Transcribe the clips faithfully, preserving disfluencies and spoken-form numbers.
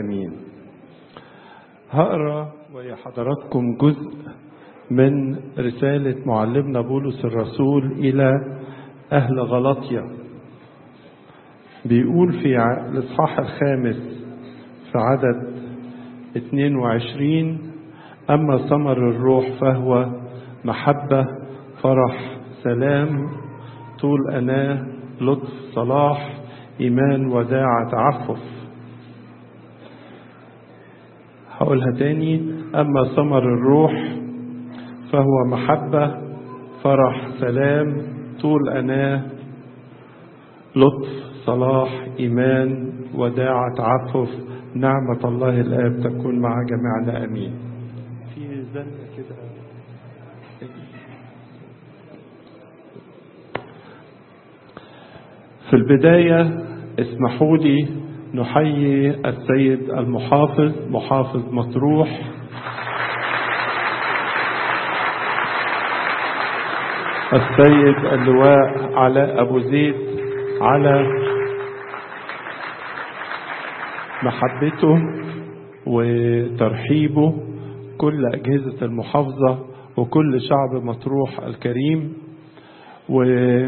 امين. هقرا ويا حضراتكم جزء من رسالة معلمنا بولس الرسول إلى أهل غلاطيا. بيقول في الإصحاح الخامس في عدد اثنين وعشرين: أما ثمر الروح فهو محبة، فرح، سلام، طول أناة، لطف، صلاح، إيمان، وداعة، تعفف. هقولها تاني: أما ثمر الروح فهو محبة، فرح، سلام، طول أناة، لطف، صلاح، إيمان، وداعة، تعفف. نعمة الله الآب تكون مع جميعنا آمين. في زنة كده. في البداية اسمحوا لي نحيي السيد المحافظ محافظ مطروح السيد اللواء علاء أبو زيد على محبته وترحيبه، كل أجهزة المحافظة وكل شعب مطروح الكريم. و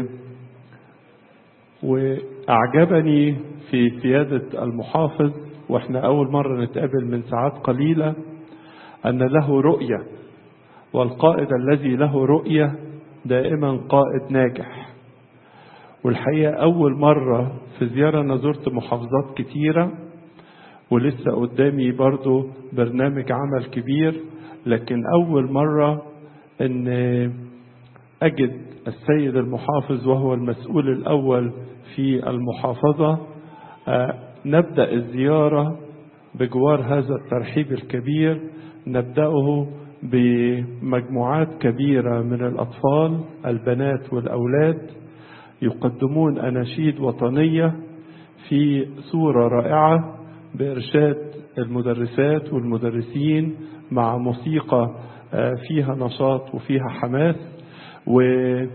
وأعجبني في سيادة المحافظ، وإحنا أول مرة نتقابل من ساعات قليلة، أن له رؤية، والقائد الذي له رؤية دائما قائد ناجح. والحقيقة أول مرة في زيارة أنا زرت محافظات كتيرة، ولسه قدامي برضو برنامج عمل كبير، لكن أول مرة أن أجد السيد المحافظ وهو المسؤول الأول في المحافظة نبدأ الزيارة بجوار هذا الترحيب الكبير. نبدأه بمجموعات كبيرة من الأطفال، البنات والأولاد، يقدمون أناشيد وطنية في صورة رائعة بإرشاد المدرسات والمدرسين، مع موسيقى فيها نشاط وفيها حماس. وهذه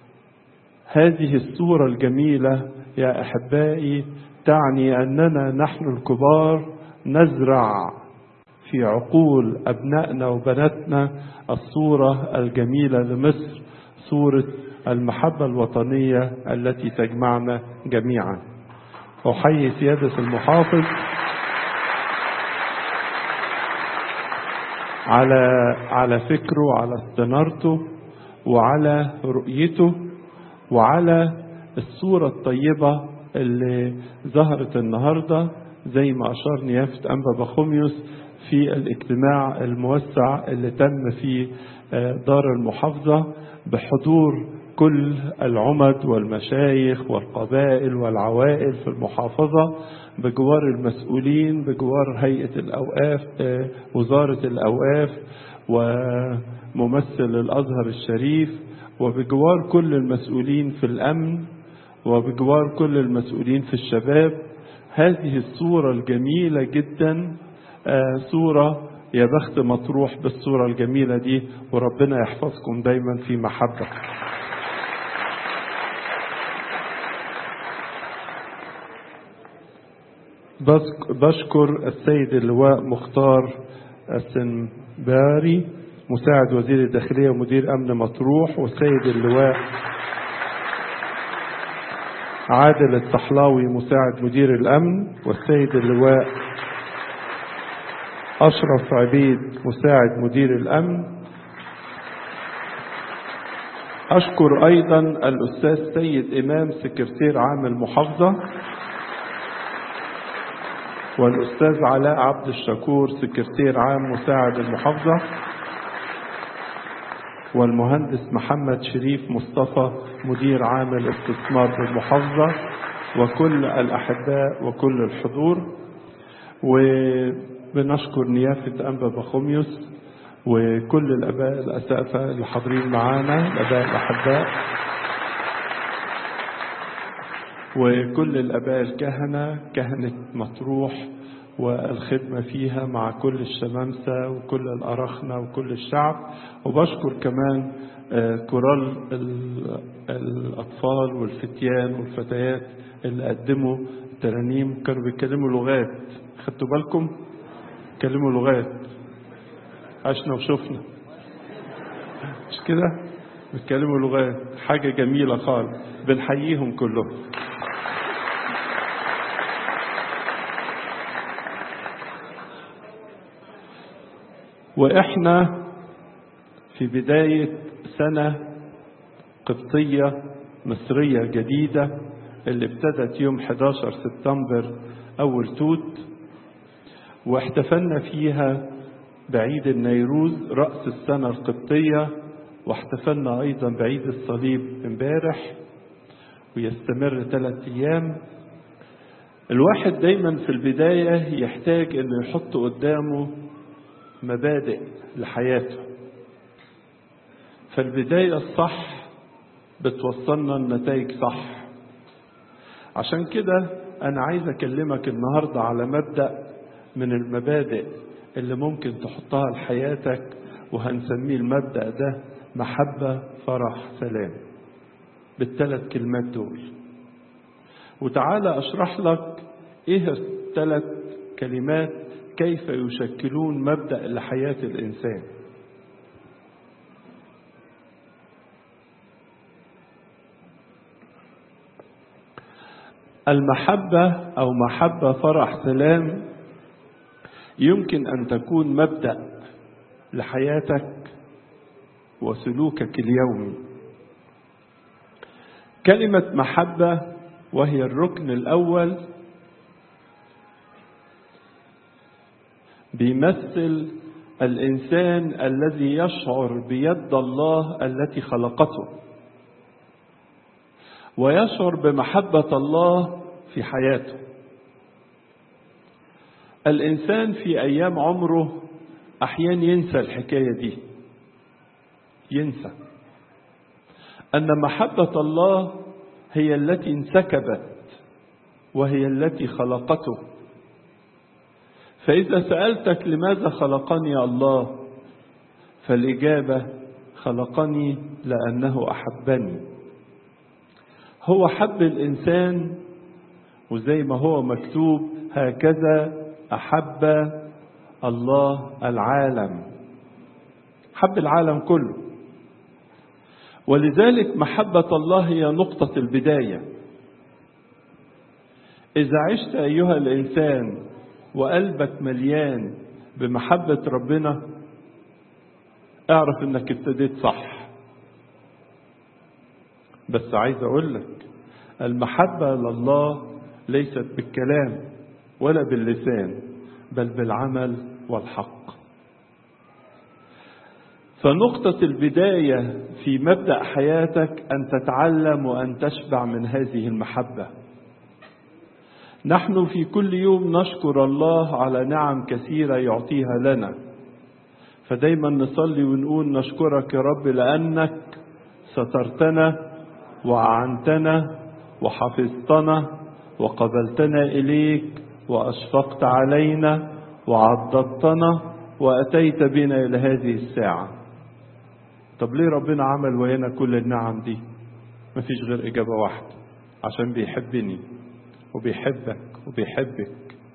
الصورة الجميلة يا أحبائي تعني أننا نحن الكبار نزرع في عقول أبنائنا وبناتنا الصورة الجميلة لمصر، صورة المحبة الوطنية التي تجمعنا جميعا. أحيي سيادة المحافظ على على فكره، على استنارته، وعلى رؤيته، وعلى الصورة الطيبة اللي ظهرت النهاردة زي ما أشار نيافة أنبا بخوميوس في الاجتماع الموسع اللي تم في دار المحافظة بحضور كل العمد والمشايخ والقبائل والعوائل في المحافظة، بجوار المسؤولين، بجوار هيئة الأوقاف، وزارة الأوقاف، وممثل الأزهر الشريف، وبجوار كل المسؤولين في الأمن، وبجوار كل المسؤولين في الشباب. هذه الصورة الجميلة جدا، صورة يا بخت مطروح بالصورة الجميلة دي، وربنا يحفظكم دايما في محبة. بشكر السيد اللواء مختار السنباري مساعد وزير الداخلية ومدير أمن مطروح، والسيد اللواء عادل الطحلاوي مساعد مدير الأمن، والسيد اللواء أشرف عبيد مساعد مدير الأمن. أشكر أيضا الأستاذ سيد إمام سكرتير عام المحافظة، والأستاذ علاء عبد الشكور سكرتير عام مساعد المحافظة، والمهندس محمد شريف مصطفى مدير عام الاستثمار بالمحافظة، وكل الأحباء وكل الحضور. وبنشكر نيافة أنبا بخوميوس وكل الآباء الأساتذة اللي حاضرين معانا، الآباء الأحباء، وكل الآباء الكهنة، كهنة مطروح والخدمة فيها مع كل الشمامسة وكل الأرخنة وكل الشعب. وبشكر كمان كورال الأطفال والفتيان والفتيات اللي قدموا الترانيم كانوا بيتكلموا لغات، خدتوا بالكم؟ بيتكلموا لغات، عشنا وشفنا، مش كده؟ بيتكلموا لغات، حاجة جميلة خالص، بنحييهم كلهم. وإحنا في بداية سنة قبطية مصرية جديدة اللي ابتدت يوم أحد عشر سبتمبر أول توت، واحتفلنا فيها بعيد النيروز رأس السنة القبطية، واحتفلنا أيضا بعيد الصليب امبارح، ويستمر ثلاث أيام. الواحد دايما في البداية يحتاج أنه يحط قدامه مبادئ لحياته، فالبداية الصح بتوصلنا النتائج صح. عشان كده أنا عايز أكلمك النهاردة على مبدأ من المبادئ اللي ممكن تحطها لحياتك، وهنسميه المبدأ ده محبة فرح سلام، بالثلاث كلمات دول. وتعالى أشرح لك إيه الثلاث كلمات كيف يشكلون مبدأ لحياة الإنسان. المحبة أو محبة فرح سلام يمكن أن تكون مبدأ لحياتك وسلوكك اليومي. كلمة محبة وهي الركن الأول بيمثل الإنسان الذي يشعر بيد الله التي خلقته، ويشعر بمحبة الله في حياته. الإنسان في أيام عمره أحيانا ينسى الحكاية دي، ينسى أن محبة الله هي التي انسكبت وهي التي خلقته. فإذا سألتك لماذا خلقني الله، فالإجابة خلقني لأنه أحبني. هو حب الإنسان، وزي ما هو مكتوب هكذا أحب الله العالم، حب العالم كله. ولذلك محبة الله هي نقطة البداية. إذا عشت أيها الإنسان وقلبك مليان بمحبة ربنا، اعرف انك ابتديت صح. بس عايز اقول لك المحبة لله ليست بالكلام ولا باللسان، بل بالعمل والحق. فنقطة البداية في مبدأ حياتك أن تتعلم وأن تشبع من هذه المحبة. نحن في كل يوم نشكر الله على نعم كثيرة يعطيها لنا، فدايما نصلي ونقول نشكرك يا رب لأنك سترتنا وأعنتنا وحفظتنا وقبلتنا إليك وأشفقت علينا وعضدتنا وأتيت بنا إلى هذه الساعة. طب ليه ربنا عمل ويانا كل النعم دي؟ مفيش غير إجابة واحدة، عشان بيحبني وبيحبك وبيحبك.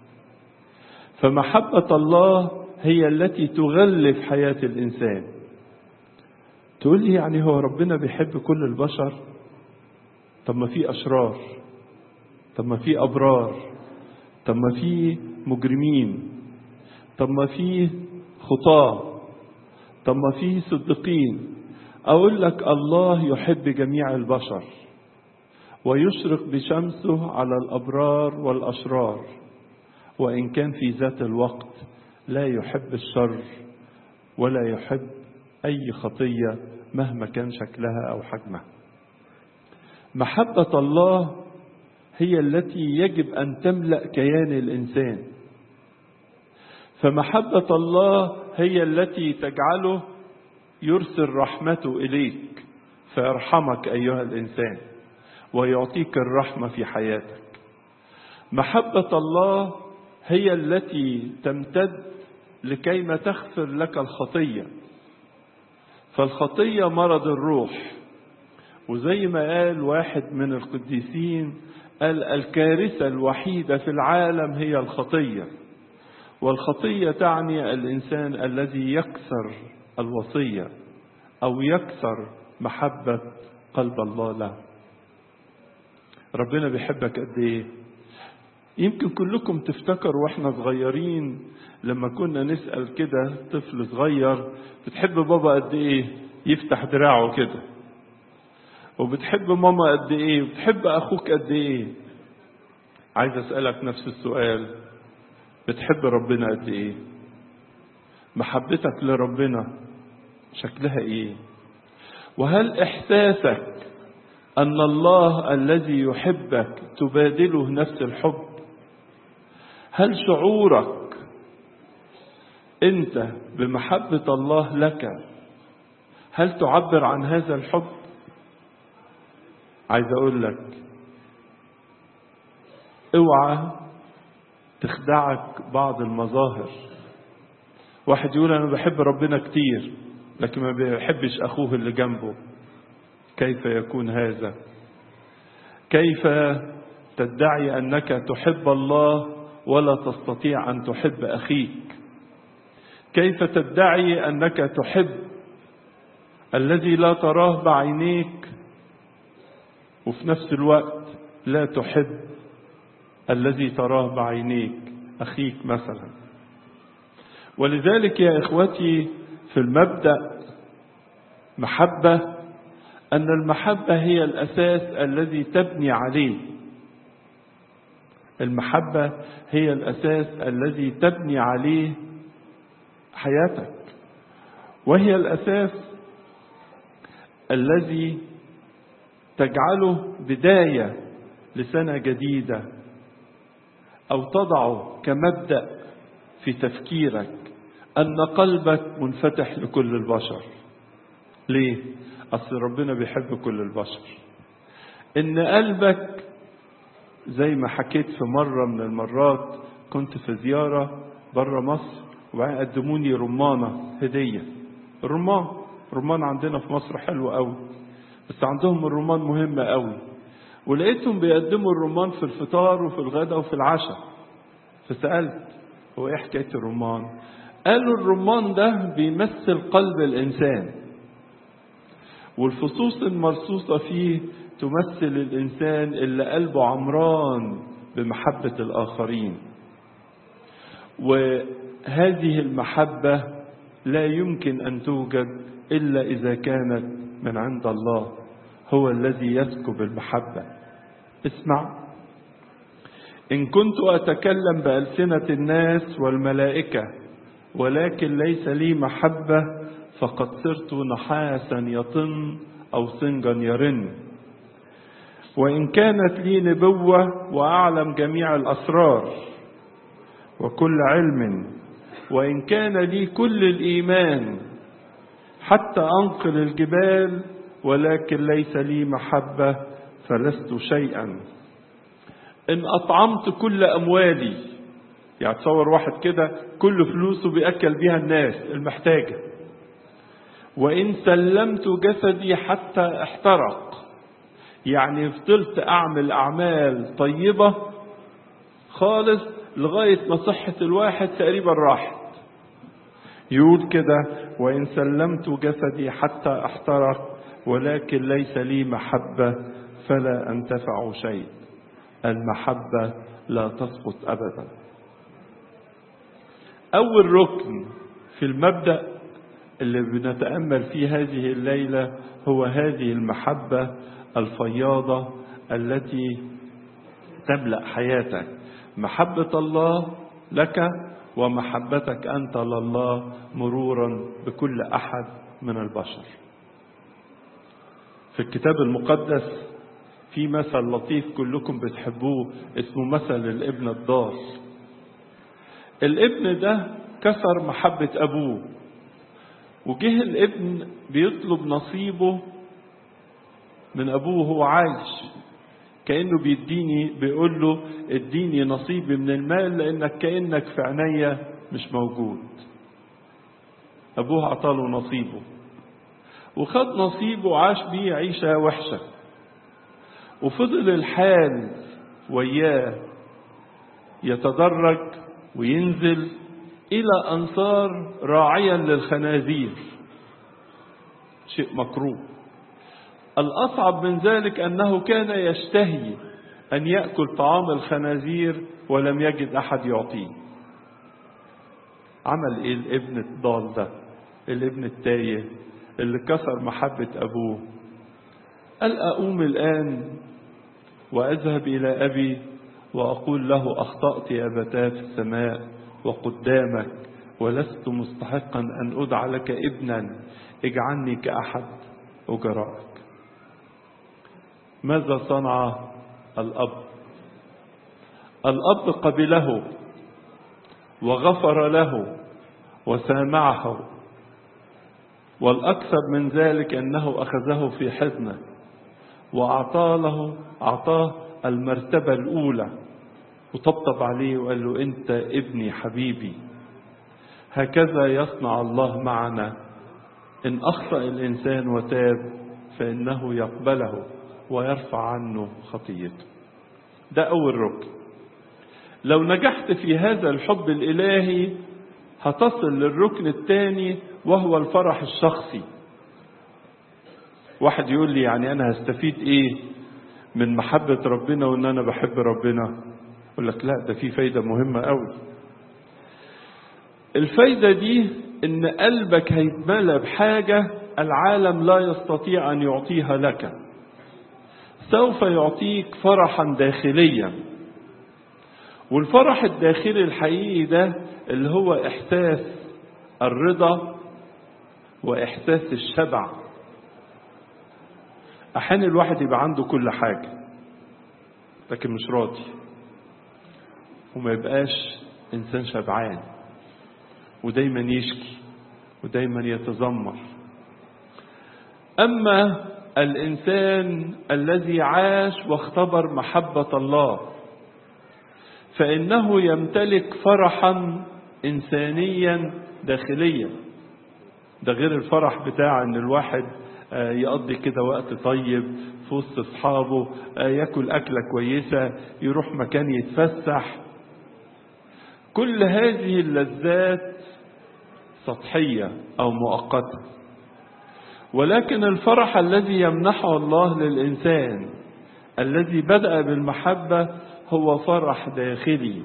فمحبة الله هي التي تغلف حياة الإنسان. تقول لي يعني هو ربنا بيحب كل البشر؟ طب ما في أشرار، طب ما في أبرار، طب ما في مجرمين، طب ما في خطاة، طب ما في صديقين. أقول لك الله يحب جميع البشر ويشرق بشمسه على الأبرار والأشرار، وإن كان في ذات الوقت لا يحب الشر ولا يحب أي خطية مهما كان شكلها أو حجمها. محبة الله هي التي يجب أن تملأ كيان الإنسان. فمحبة الله هي التي تجعله يرسل رحمته إليك فيرحمك أيها الإنسان ويعطيك الرحمة في حياتك. محبة الله هي التي تمتد لكيما تغفر لك الخطية، فالخطية مرض الروح. وزي ما قال واحد من القديسين قال الكارثة الوحيدة في العالم هي الخطية، والخطية تعني الإنسان الذي يكسر الوصية أو يكسر محبة قلب الله له. ربنا بيحبك قد إيه؟ يمكن كلكم تفتكروا واحنا صغيرين لما كنا نسأل كده طفل صغير بتحب بابا قد إيه؟ يفتح دراعه كده. وبتحب ماما قد إيه؟ وبتحب أخوك قد إيه؟ عايز أسألك نفس السؤال، بتحب ربنا قد إيه؟ محبتك لربنا شكلها إيه؟ وهل إحساسك أن الله الذي يحبك تبادله نفس الحب؟ هل شعورك أنت بمحبة الله لك هل تعبر عن هذا الحب؟ عايز أقول لك اوعى تخدعك بعض المظاهر. واحد يقول أنا بحب ربنا كتير لكن ما بيحبش أخوه اللي جنبه. كيف يكون هذا؟ كيف تدعي أنك تحب الله ولا تستطيع أن تحب أخيك؟ كيف تدعي أنك تحب الذي لا تراه بعينيك وفي نفس الوقت لا تحب الذي تراه بعينيك أخيك مثلا؟ ولذلك يا إخوتي في المبدأ محبة، أن المحبة هي الأساس الذي تبني عليه. المحبة هي الأساس الذي تبني عليه حياتك، وهي الأساس الذي تجعله بداية لسنة جديدة أو تضعه كمبدأ في تفكيرك أن قلبك منفتح لكل البشر. ليه؟ أصل ربنا بيحب كل البشر. إن قلبك زي ما حكيت في مرة من المرات كنت في زيارة برا مصر وبعدين قدموني رمانة هدية. الرمان الرمان عندنا في مصر حلو قوي، بس عندهم الرمان مهمة قوي. ولقيتهم بيقدموا الرمان في الفطار وفي الغداء وفي العشاء. فسألت هو ايه حكاية الرمان؟ قالوا الرمان ده بيمثل قلب الإنسان، والفصوص المرصوصة فيه تمثل الإنسان اللي قلبه عمران بمحبة الآخرين. وهذه المحبة لا يمكن أن توجد إلا إذا كانت من عند الله، هو الذي يسكب المحبة. اسمع، إن كنت أتكلم بألسنة الناس والملائكة ولكن ليس لي محبة فقد صرت نحاسا يطن أو صنجا يرن. وإن كانت لي نبوة وأعلم جميع الأسرار وكل علم، وإن كان لي كل الإيمان حتى أنقل الجبال ولكن ليس لي محبة فلست شيئا. إن أطعمت كل أموالي، يعني تصور واحد كده كل فلوسه بيأكل بيها الناس المحتاجة. وإن سلمت جسدي حتى احترق، يعني فضلت أعمل أعمال طيبة خالص لغاية ما صحة الواحد تقريبا راحت. يقول كده وإن سلمت جسدي حتى احترق ولكن ليس لي محبة فلا أنتفع شيء. المحبة لا تسقط أبدا. أول ركن في المبدأ اللي بنتأمل فيه هذه الليلة هو هذه المحبة الفياضة التي تملأ حياتك. محبة الله لك ومحبتك أنت لله مرورا بكل أحد من البشر. في الكتاب المقدس في مثل لطيف كلكم بتحبوه اسمه مثل الابن الضال. الابن ده كسر محبة أبوه، وجه الابن بيطلب نصيبه من أبوه وهو عايش، كأنه بيديني بيقول له اديني نصيبي من المال لأنك كأنك في عينيا مش موجود. أبوه عطاله نصيبه وخد نصيبه وعاش بيه عيشة وحشة، وفضل الحال وياه يتدرج وينزل إلى أن صار راعيا للخنازير، شيء مكروه. الأصعب من ذلك أنه كان يشتهي أن يأكل طعام الخنازير ولم يجد أحد يعطيه. عمل إيه الابن الضال ده، الابن التايه اللي كسر محبة أبوه؟ قال أقوم الآن وأذهب إلى أبي وأقول له أخطأت يا أبتاه في السماء وقدامك، ولست مستحقا أن أدعى لك ابنا، اجعلني كأحد أجرائك. ماذا صنع الأب؟ الأب قبله وغفر له وسامعه، والأكثر من ذلك أنه أخذه في حضنه وأعطاه له أعطاه المرتبة الأولى، وطبطب عليه وقال له أنت ابني حبيبي. هكذا يصنع الله معنا، إن أخطأ الإنسان وتاب فإنه يقبله ويرفع عنه خطيته. ده أول ركن. لو نجحت في هذا الحب الإلهي هتصل للركن الثاني وهو الفرح الشخصي. واحد يقول لي يعني أنا هستفيد إيه من محبة ربنا وإن أنا بحب ربنا؟ أقول لك لا، ده في فايدة مهمة قوي. الفايدة دي إن قلبك هيتملى بحاجة العالم لا يستطيع أن يعطيها لك. سوف يعطيك فرحا داخليا، والفرح الداخلي الحقيقي ده اللي هو إحساس الرضا وإحساس الشبع. أحيانا الواحد يبقى عنده كل حاجة لكن مش راضي، وما يبقاش إنسان شبعان، ودايما يشكي ودايما يتذمر. أما الإنسان الذي عاش واختبر محبة الله فإنه يمتلك فرحا إنسانيا داخليا. ده غير الفرح بتاع أن الواحد يقضي كده وقت طيب في وسط أصحابه، يأكل أكلة كويسة، يروح مكان يتفسح. كل هذه اللذات سطحية أو مؤقتة، ولكن الفرح الذي يمنحه الله للإنسان الذي بدأ بالمحبة هو فرح داخلي،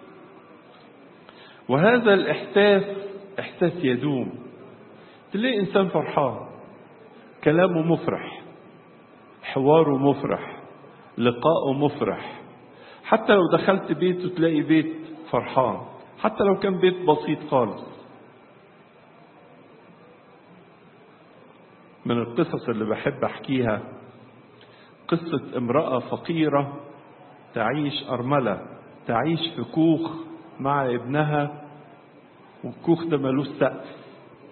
وهذا الإحساس إحساس يدوم. تلاقي إنسان فرحان، كلامه مفرح، حواره مفرح، لقاؤه مفرح. حتى لو دخلت بيته تلاقي بيت فرحان، حتى لو كان بيت بسيط خالص. من القصص اللي بحب أحكيها قصة امرأة فقيرة تعيش أرملة، تعيش في كوخ مع ابنها، والكوخ ده ملوش سقف.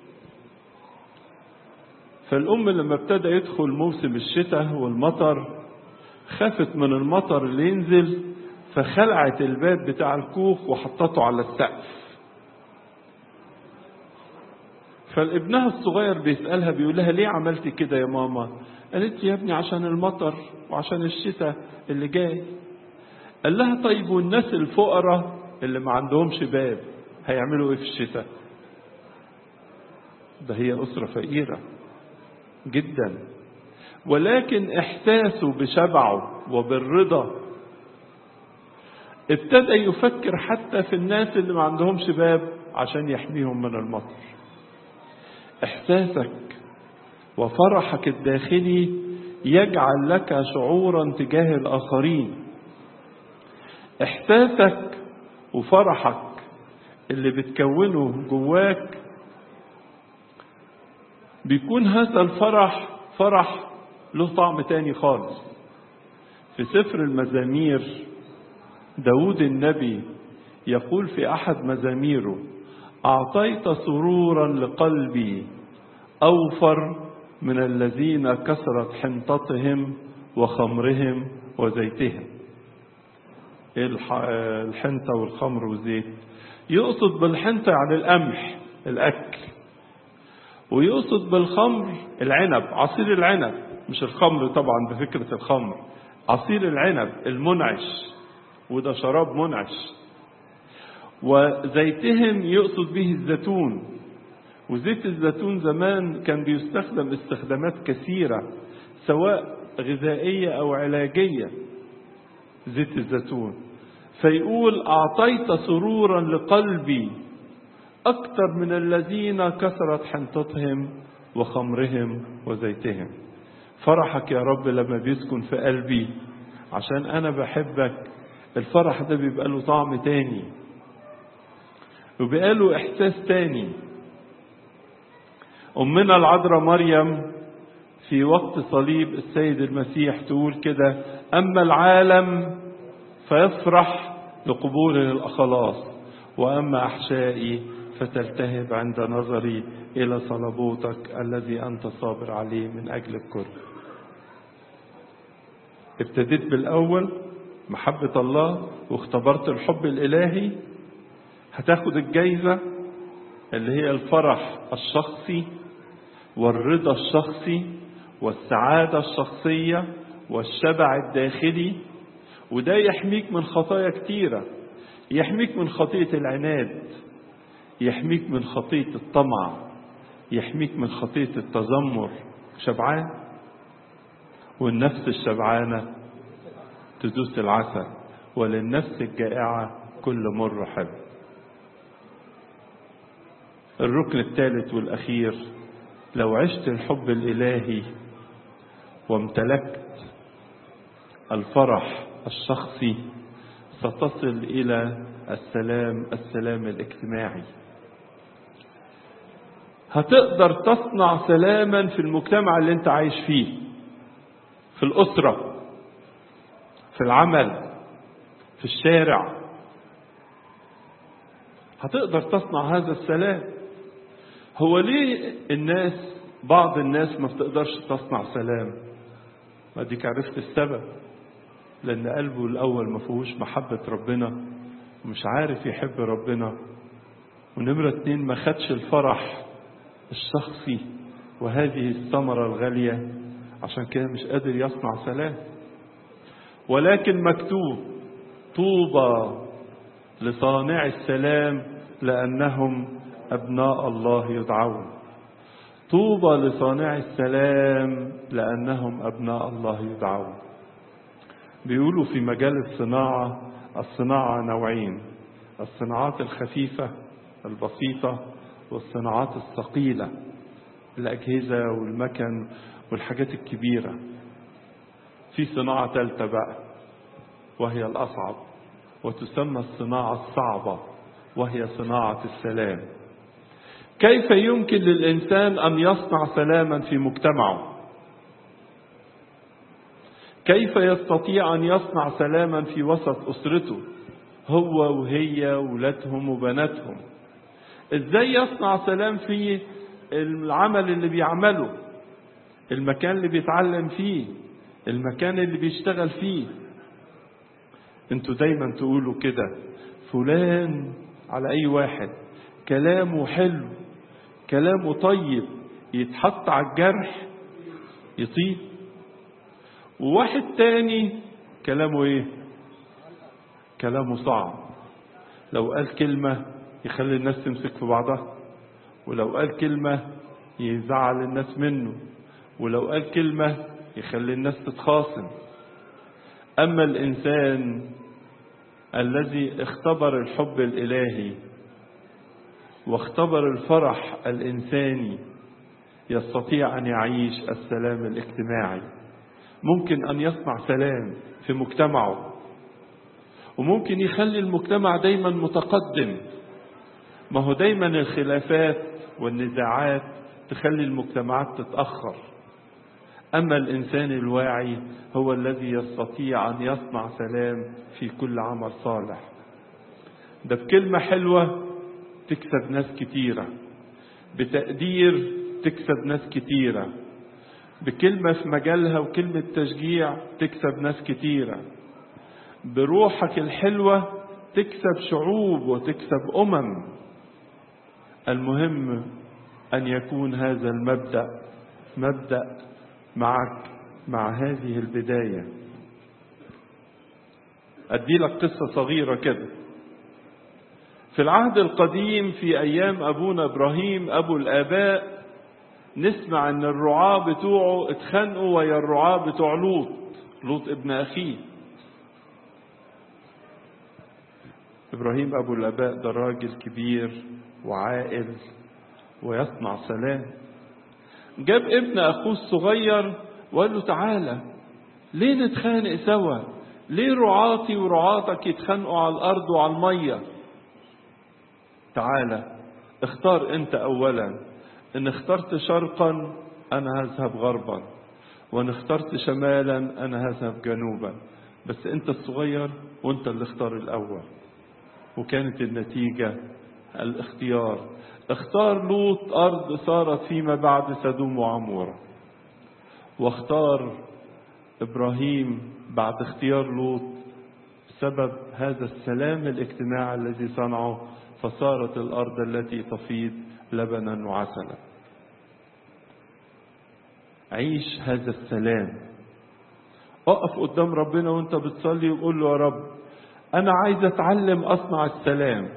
فالأم لما ابتدى يدخل موسم الشتاء والمطر خافت من المطر اللي ينزل، فخلعت الباب بتاع الكوخ وحطته على السقف. فالابنها الصغير بيسألها بيقول لها ليه عملتي كده يا ماما؟ قالت يا ابني عشان المطر وعشان الشتاء اللي جاي. قال لها طيب والناس الفقراء اللي ما عندهمش باب هيعملوا ايه في الشتاء؟ ده هي أسرة فقيرة جدا، ولكن إحساسه بشبعه وبالرضا ابتدى يفكر حتى في الناس اللي ما عندهمش باب عشان يحميهم من المطر. إحساسك وفرحك الداخلي يجعل لك شعورا تجاه الآخرين. إحساسك وفرحك اللي بتكونه جواك بيكون هذا الفرح فرح له طعم تاني خالص. في سفر المزامير داود النبي يقول في أحد مزاميره أعطيت سرورا لقلبي أوفر من الذين كثرت حنطتهم وخمرهم وزيتهم. الحنطة والخمر والزيت يقصد بالحنطة يعني القمح الأكل، ويقصد بالخمر العنب، عصير العنب، مش الخمر طبعا بفكرة الخمر، عصير العنب المنعش وده شراب منعش. وزيتهم يقصد به الزيتون، وزيت الزيتون زمان كان بيستخدم استخدامات كثيرة سواء غذائية أو علاجية، زيت الزيتون. فيقول أعطيت سرورا لقلبي أكثر من الذين كثرت حنطتهم وخمرهم وزيتهم. فرحك يا رب لما بيسكن في قلبي عشان أنا بحبك، الفرح ده بيبقى له طعم تاني وبيبقى له إحساس تاني. أمنا العذراء مريم في وقت صليب السيد المسيح تقول كده: أما العالم فيفرح لقبول الخلاص، وأما أحشائي فتلتهب عند نظري إلى صلبوتك الذي أنت صابر عليه من أجل الكل. ابتديت بالأول محبة الله واختبرت الحب الإلهي، هتاخد الجايزة اللي هي الفرح الشخصي والرضا الشخصي والسعادة الشخصية والشبع الداخلي. وده يحميك من خطايا كتيرة، يحميك من خطية العناد، يحميك من خطية الطمع، يحميك من خطية التذمر. شبعان، والنفس الشبعانة تدوس العسل، وللنفس الجائعة كل مر حلو. الركن الثالث والأخير: لو عشت الحب الإلهي وامتلكت الفرح الشخصي ستصل إلى السلام السلام الاجتماعي. هتقدر تصنع سلاما في المجتمع اللي انت عايش فيه، في الأسرة، في العمل، في الشارع. هتقدر تصنع هذا السلام. هو ليه الناس بعض الناس ما بتقدرش تصنع سلام؟ ما ديك عرفت السبب، لأن قلبه الأول ما فيهوش محبة ربنا ومش عارف يحب ربنا. ونمرة اتنين ما خدش الفرح الشخصي وهذه الثمرة الغالية، عشان كده مش قادر يصنع سلام. ولكن مكتوب: طوبى لصانع السلام لأنهم أبناء الله يدعون. طوبى لصانع السلام لأنهم أبناء الله يدعون. بيقولوا في مجال الصناعة، الصناعة نوعين: الصناعات الخفيفة البسيطة والصناعات الثقيلة، الأجهزة والمكن والحاجات الكبيرة. في صناعة ثالثة بقى وهي الأصعب، وتسمى الصناعة الصعبة، وهي صناعة السلام. كيف يمكن للإنسان أن يصنع سلاما في مجتمعه؟ كيف يستطيع أن يصنع سلاما في وسط أسرته، هو وهي وولادهم وبناتهم؟ إزاي يصنع سلام في العمل اللي بيعمله، المكان اللي بيتعلم فيه، المكان اللي بيشتغل فيه؟ انتوا دايما تقولوا كده: فلان على أي واحد كلامه حلو، كلامه طيب، يتحط على الجرح يطيب. وواحد تاني كلامه ايه؟ كلامه صعب، لو قال كلمة يخلي الناس تمسك في بعضها، ولو قال كلمة يزعل الناس منه، ولو قال كلمة يخلي الناس تتخاصم. أما الإنسان الذي اختبر الحب الإلهي واختبر الفرح الإنساني يستطيع أن يعيش السلام الاجتماعي. ممكن أن يصنع سلام في مجتمعه، وممكن يخلي المجتمع دايما متقدم. ما هو دايما الخلافات والنزاعات تخلي المجتمعات تتأخر. أما الإنسان الواعي هو الذي يستطيع أن يصنع سلام في كل عمل صالح. ده بكلمة حلوة تكسب ناس كتيرة، بتقدير تكسب ناس كتيرة، بكلمة في مجالها وكلمة تشجيع تكسب ناس كتيرة، بروحك الحلوة تكسب شعوب وتكسب أمم. المهم أن يكون هذا المبدأ مبدأ معك مع هذه البداية. أدي لك قصة صغيرة كده. في العهد القديم في أيام أبونا إبراهيم أبو الآباء نسمع أن الرعاة بتوعه اتخانقوا ويا الرعاة بتوع لوط، لوط ابن أخيه. إبراهيم أبو الآباء ده راجل كبير وعاقل ويصنع سلام. جاب ابن أخوه الصغير وقال له تعالى، ليه نتخانق سوا؟ ليه رعاتي ورعاتك يتخانقوا على الأرض وعلى المية؟ تعالى اختار انت اولا، ان اخترت شرقا انا هذهب غربا، وان اخترت شمالا انا هذهب جنوبا، بس انت الصغير وانت اللي اختار الاول. وكانت النتيجة الاختيار. اختار لوط ارض صارت فيما بعد سدوم وعمورة، واختار ابراهيم بعد اختيار لوط بسبب هذا السلام الاجتماعي الذي صنعه، فصارت الأرض التي تفيض لبنا وعسلا. عيش هذا السلام. اقف قدام ربنا وانت بتصلي وقول له يا رب أنا عايز أتعلم أصنع السلام،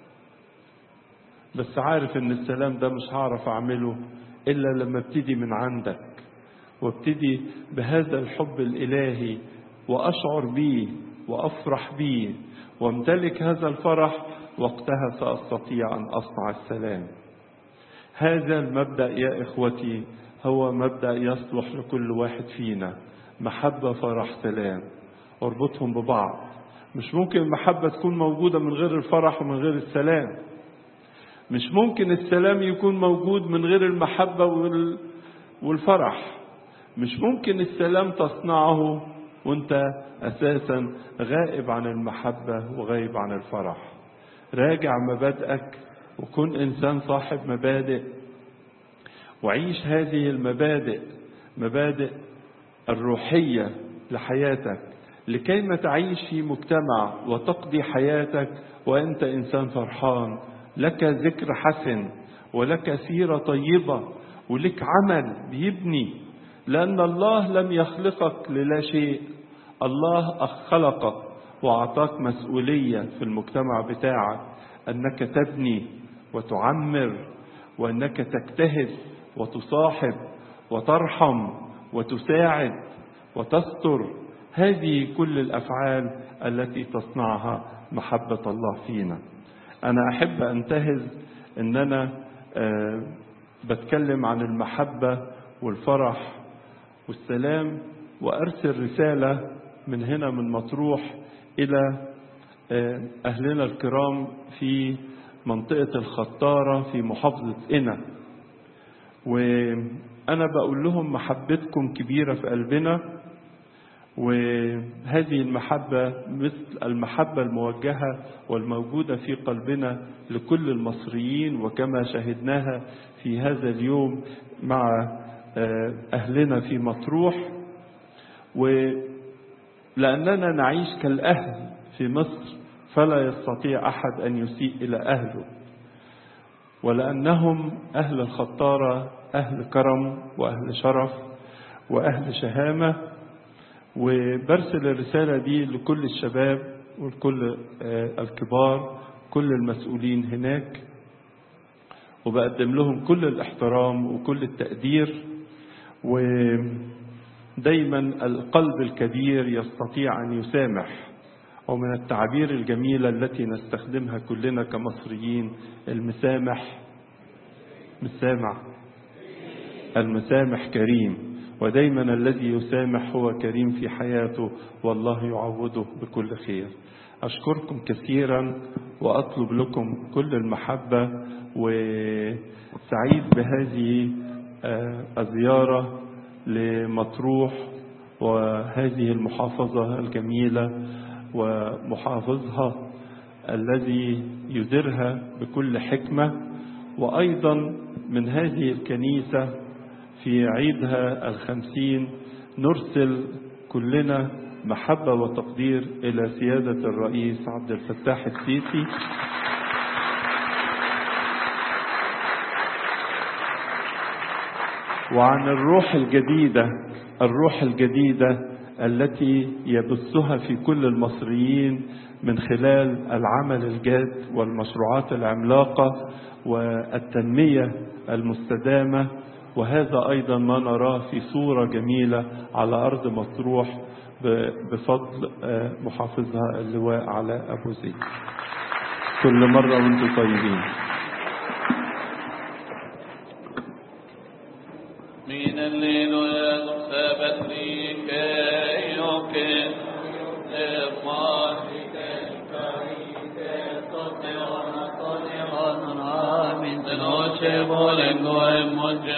بس عارف إن السلام ده مش هعرف أعمله إلا لما ابتدي من عندك، وابتدي بهذا الحب الإلهي وأشعر بيه وأفرح بيه وامتلك هذا الفرح، وقتها سأستطيع أن أصنع السلام. هذا المبدأ يا إخوتي هو مبدأ يصلح لكل واحد فينا، محبة فرح سلام، اربطهم ببعض. مش ممكن المحبة تكون موجودة من غير الفرح ومن غير السلام. مش ممكن السلام يكون موجود من غير المحبة والفرح. مش ممكن السلام تصنعه وانت أساسا غائب عن المحبة وغائب عن الفرح. راجع مبادئك وكن إنسان صاحب مبادئ، وعيش هذه المبادئ، مبادئ الروحية لحياتك، لكيما تعيش في مجتمع وتقضي حياتك وأنت إنسان فرحان، لك ذكر حسن ولك سيرة طيبة ولك عمل بيبني، لأن الله لم يخلقك للا شيء. الله خلقك وأعطاك مسؤولية في المجتمع بتاعك، أنك تبني وتعمر، وأنك تجتهد وتصاحب وترحم وتساعد وتستر. هذه كل الأفعال التي تصنعها محبة الله فينا. أنا أحب أنتهز أن أنا أه بتكلم عن المحبة والفرح والسلام، وأرسل رسالة من هنا من مطروح إلى أهلنا الكرام في منطقة الخطارة في محافظة قنا. وأنا بقول لهم محبتكم كبيرة في قلبنا، وهذه المحبة مثل المحبة الموجهة والموجودة في قلبنا لكل المصريين، وكما شاهدناها في هذا اليوم مع أهلنا في مطروح. ولأننا نعيش كالأهل في مصر فلا يستطيع أحد أن يسيء إلى أهله، ولأنهم أهل الخطارة أهل كرم وأهل شرف وأهل شهامة. وبرسل الرسالة دي لكل الشباب ولكل الكبار، كل المسؤولين هناك، وبقدم لهم كل الاحترام وكل التقدير. ودايما القلب الكبير يستطيع أن يسامح، ومن التعابير الجميلة التي نستخدمها كلنا كمصريين المسامح مسامع المسامح كريم، ودايما الذي يسامح هو كريم في حياته، والله يعوضه بكل خير. أشكركم كثيرا وأطلب لكم كل المحبة، وسعيد بهذه الزيارة لمطروح وهذه المحافظة الجميلة ومحافظها الذي يديرها بكل حكمة. وأيضا من هذه الكنيسة في عيدها الخمسين نرسل كلنا محبة وتقدير إلى سيادة الرئيس عبد الفتاح السيسي، وعن الروح الجديدة الروح الجديدة التي يبثها في كل المصريين من خلال العمل الجاد والمشروعات العملاقة والتنمية المستدامة. وهذا أيضا ما نراه في صورة جميلة على أرض مطروح بفضل محافظها اللواء علاء أبو زيد. كل مرة وانتم طيبين. من الليل يغسبت لي كيوك لفاهك الكريك تطيرنا طليرا من تنوشي بولنغو المجد